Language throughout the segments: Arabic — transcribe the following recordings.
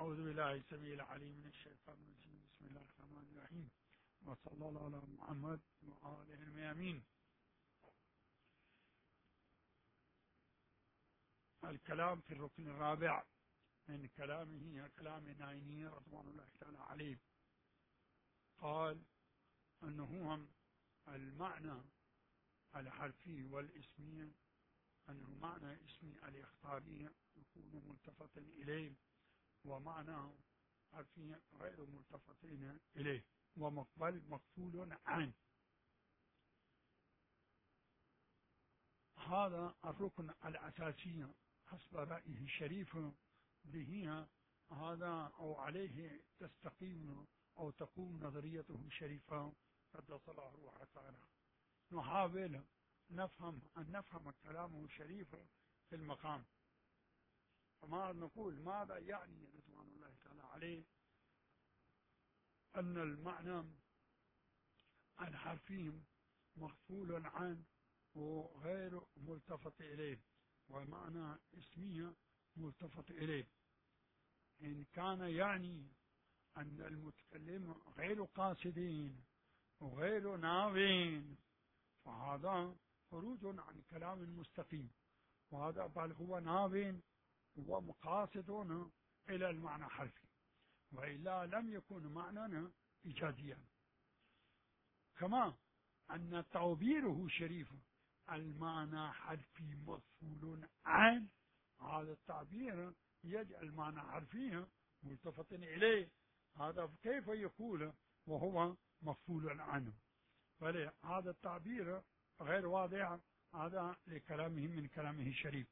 أعوذ بالله السميع العليم من الشيطان الرجيم. بسم الله الرحمن الرحيم، وصلى الله على محمد وآله الميامين. الكلام في الركن الرابع من كلامه كلام النايني رضوان الله تعالى عليه. قال أنه المعنى الحرفي والاسمي، أنه معنى اسمي الاختياري يكون ملتفتا إليه، ومعنى حرفي غير ملتفتين إليه، ومقبل مقفول عنه. هذا الركن الأساسي حسب رأيه الشريف به، هذا أو عليه تستقيم أو تقوم نظريته الشريفة قدس الله روحه تعالى. نحاول نفهم كلامه الشريف في المقام. فما نقول ماذا يعني رضوان الله تعالى عليه أن المعنى الحرفي مغفول عنه وغير ملتفت إليه، ومعنى اسمية ملتفت إليه. إن كان يعني أن المتكلم غير قاصدين وغير ناوين، فهذا خروج عن كلام مستقيم، وهذا بل هو ناوين ومقاصدون إلى المعنى الحرفي، وإلا لم يكن معنى إيجاديا. كما أن تعبيره شريف المعنى حرفي مغفول عن، هذا التعبير يجعل المعنى حرفي ملتفت إليه، هذا كيف يقول وهو مغفول عنه؟ بل هذا التعبير غير واضح، هذا لكلامه من كلامه الشريف.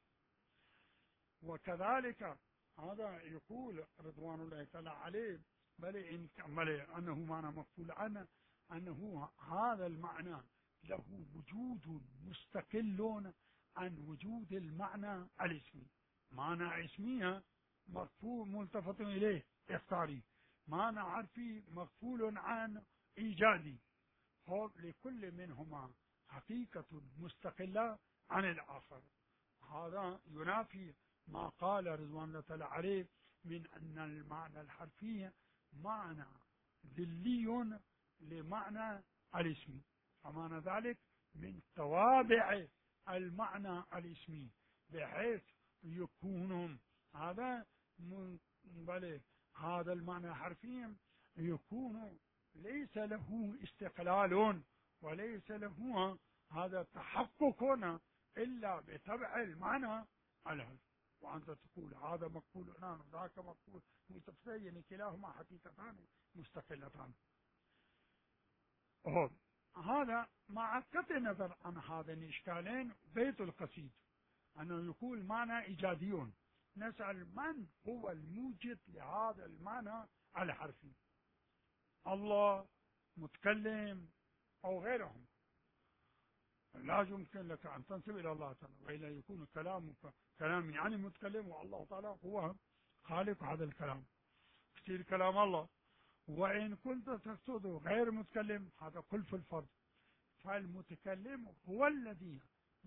وكذلك هذا يقول رضوان الله تعالى عليه بل أنه معنى مغفول عنه، أنه هذا المعنى له وجود مستقل عن وجود المعنى الاسمي. معنى اسمي مغفول ملتفت إليه اختياري، معنى حرفي مغفول عن إيجادي، لكل منهما حقيقة مستقلة عن الآخر. هذا ينافي ما قال رضوان الله تعالى عليه من أن المعنى الحرفي معنى ذلي لمعنى الاسمي، فمعنى ذلك من توابع المعنى الاسمي، بحيث يكون هذا هذا المعنى الحرفي يكون ليس له استقلال وليس له هذا تحقق إلا بتبع المعنى الحرفي. وأنت تقول هذا مقبول الآن وذاك مقبول متفسين، كلاهما حقيقتان مستقلتان. هذا مع قطع النظر عن هذين الإشكالين بيت القصيد أنه يقول معنى إيجادي. نسأل من هو الموجد لهذا المعنى الحرفي؟ الله، متكلم، أو غيرهم؟ لا يمكن لك أن تنسب إلى الله تعالى، وإلا يكون كلامك كلام يعني متكلم، والله تعالى هو خالق هذا الكلام، كثير كلام الله. وإن كنت تقصد غير متكلم، هذا كل في الفرد، فالمتكلم هو الذي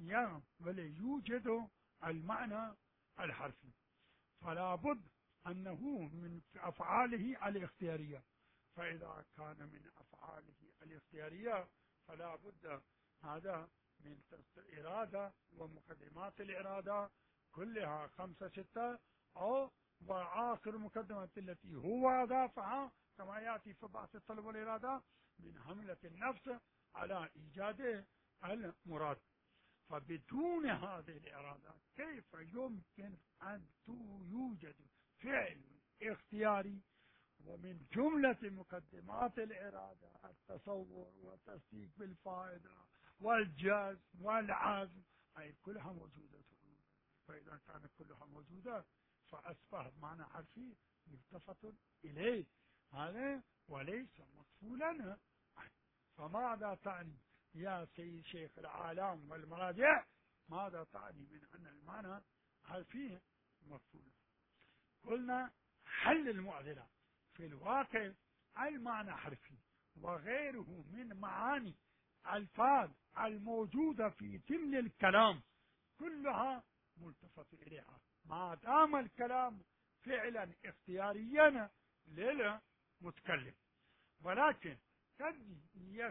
يوجد المعنى الحرفي، فلا بد أنه من أفعاله الاختيارية. فإذا كان من أفعاله الاختيارية فلا بد هذا من إرادة ومقدمات الإرادة كلها 5 6، أو وآخر مقدمة التي هو أضافها كما يأتي في بعض الطلب والإرادة من حملة النفس على إيجاد المراد. فبدون هذه الإرادة كيف يمكن أن يوجد فعل اختياري؟ ومن جملة مقدمات الإرادة التصور والتصديق بالفائدة والجزم والعزم، أي كلها موجودة. فإذا كانت كلها موجودة فأصبح معنى حرفي ملتفت إليه هذا وليس مغفولا. فماذا تعني يا سيد شيخ العالم والمراجع؟ ماذا تعني من أن المعنى حرفي مغفول؟ قلنا حل المعضلة. في الواقع المعنى حرفي وغيره من معاني الفاظ الموجودة في ضمن الكلام كلها ملتفت إليها، ما دام الكلام فعلا اختياريا للمتكلم، ولكن قد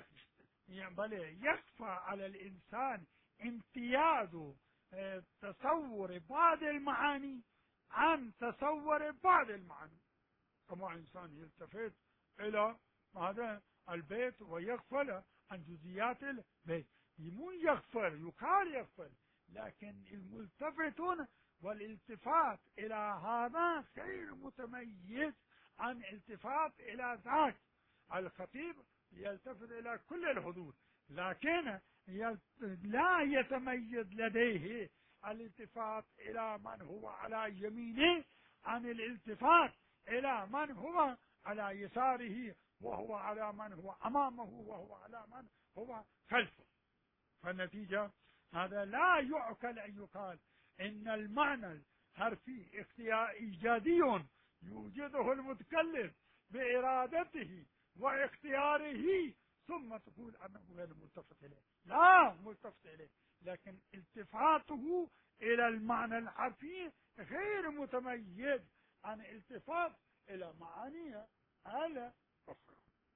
يخفى على الإنسان امتياز تصور بعض المعاني عن تصور بعض المعاني. كما إنسان يلتفت إلى هذا البيت ويغفل عن جزئيات البيت، مو يغفل، يقال يغفل، لكن الملتفتون والالتفات إلى هذا غير متميز عن التفات إلى ذاك. الخطيب يلتفت إلى كل الحضور، لكن لا يتميز لديه الالتفات إلى من هو على يمينه عن الالتفات إلى من هو على يساره، وهو على من هو أمامه، وهو على من هو خلفه. فالنتيجة هذا لا يعقل أن يقال إن المعنى الحرفي إيجادي يوجده المتكلم بإرادته واختياره، ثم تقول أنه غير ملتفت إليه. لا، ملتفت إليه، لكن التفاته إلى المعنى الحرفي غير متميز عن التفات إلى معاني الأخرى.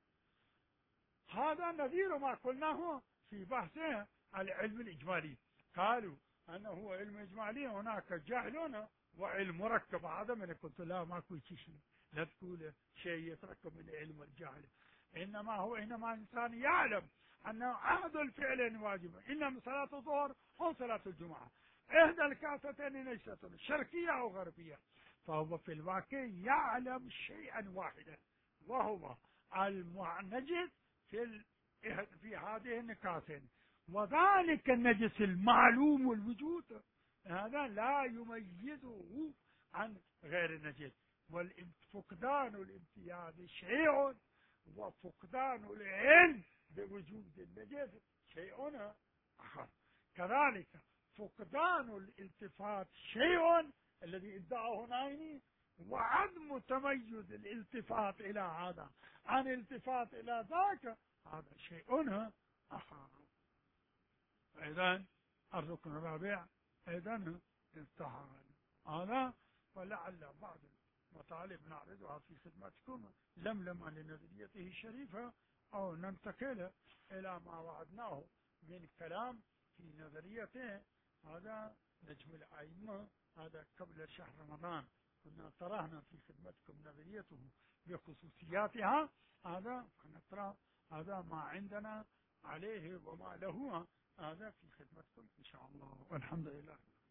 هذا نظير ما قلناه في بحث العلم الإجمالي. قالوا أنه علم إجمالي هناك جهل وعلم مركب. هذا من قلت لا، ماكو شيء، لا تقول شيء يتركب من العلم والجهل، إنما إنسان يعلم أنه أحد الفعلين واجب، إنما صلاة الظهر أو صلاة الجمعة، إحدى الكافتين نجسة شرقية أو غربية، فهو في الواقع يعلم شيئا واحدا، وهو النجس في هذه النكاتين، وذلك النجس المعلوم الوجود هذا لا يميزه عن غير النجس. وفقدان الامتياز شيء، وفقدان العلم بوجود النجس شيء آخر. كذلك فقدان الالتفات شيء الذي ادعاه نايني، وعدم تميز الالتفات إلى هذا عن الالتفات إلى ذاك هذا شيء آخر. إذن الركن الرابع إذن انتهى هذا، ولعل بعض المطالب نعرضها في خدمتكم لملمة لنظريته الشريفة، أو ننتقل إلى ما وعدناه من كلام في نظريته. هذا نجم الأئمة، هذا قبل شهر رمضان كنا طرحنا في خدمتكم نظريته بخصوصياتها، هذا فنطرح هذا ما عندنا عليه وما له، هذا في خدمتكم إن شاء الله، والحمد لله.